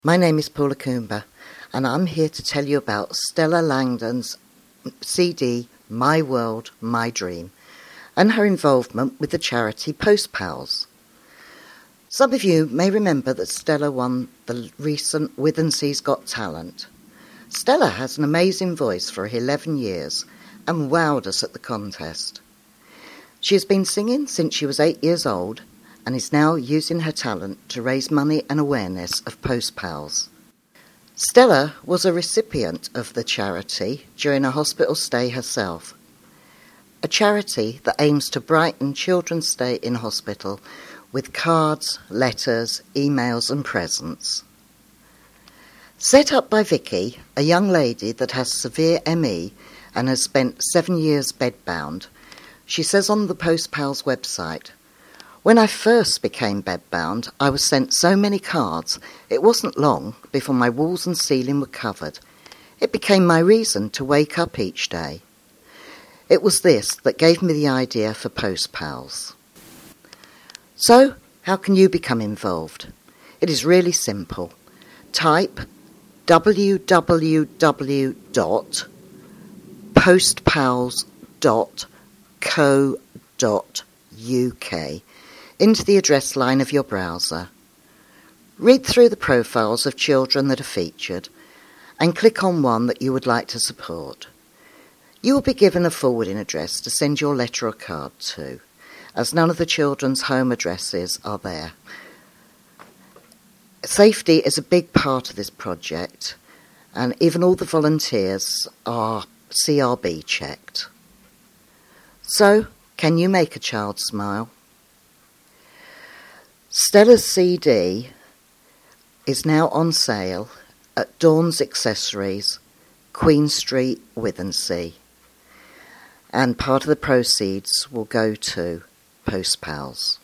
My name is Paula Coomber, and I'm here to tell you about Stella Langdon's CD, My World, My Dream, and her involvement with the charity Post Pals. Some of you may remember that Stella won the recent Withensea's Got Talent. Stella has an amazing voice for 11 years and wowed us at the contest. She has been singing since she was 8 years old and is now using her talent to raise money and awareness of Post Pals. Stella was a recipient of the charity during a hospital stay herself, a charity that aims to brighten children's stay in hospital with cards, letters, emails and presents. Set up by Vicky, a young lady that has severe ME and has spent 7 years bedbound, she says on the Post Pals website, "When I first became bedbound, I was sent so many cards, it wasn't long before my walls and ceiling were covered. It became my reason to wake up each day. It was this that gave me the idea for Post Pals." So, how can you become involved? It is really simple. Type www.postpals.co.uk into the address line of your browser. Read through the profiles of children that are featured and click on one that you would like to support. You will be given a forwarding address to send your letter or card to, as none of the children's home addresses are there. Safety is a big part of this project, and even all the volunteers are CRB checked. So, can you make a child smile? Stella's CD is now on sale at Dawn's Accessories, Queen Street, Withensea, and part of the proceeds will go to Post Pals.